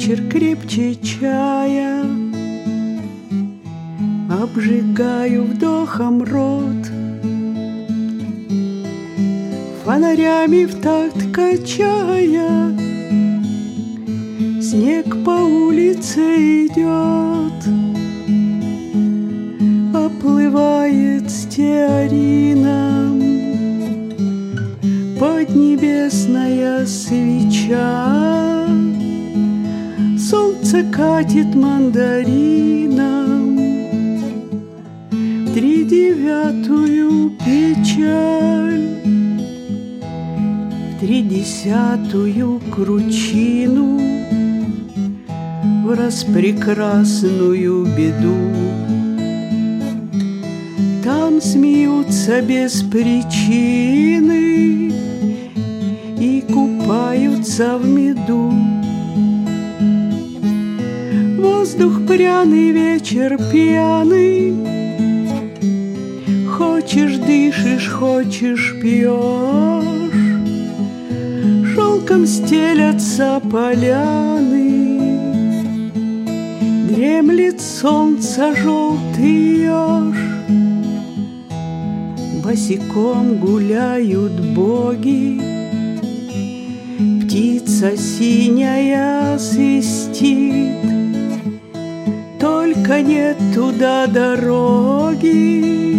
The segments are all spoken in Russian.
вечер крепче чая, обжигаю вдохом рот, фонарями в такт качая, снег по улице идет, оплывает стеарином поднебесная свеча, солнце катит мандарином в 3/9 печаль, в 3/10 кручину, в распрекрасную беду. Там смеются без причины и купаются в меду. Воздух пряный, вечер пьяный, хочешь дышишь, хочешь пьешь, шелком стелятся поляны, дремлет солнце желтый еж. Босиком гуляют боги, птица синяя свистит, только нет туда дороги,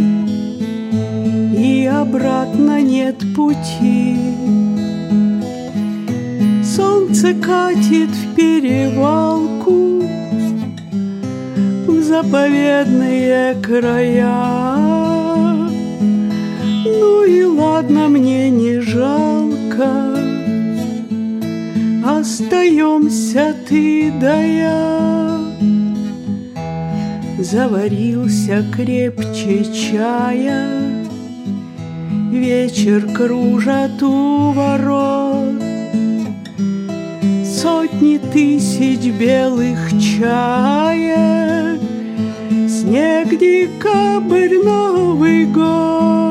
и обратно нет пути. Солнце катит в перевалку, в заповедные края. Ну и ладно, мне не жалко, остаемся ты да я. Заварился крепче чая, вечер кружат у ворот, сотни тысяч белых чаек, снег, декабрь, Новый год.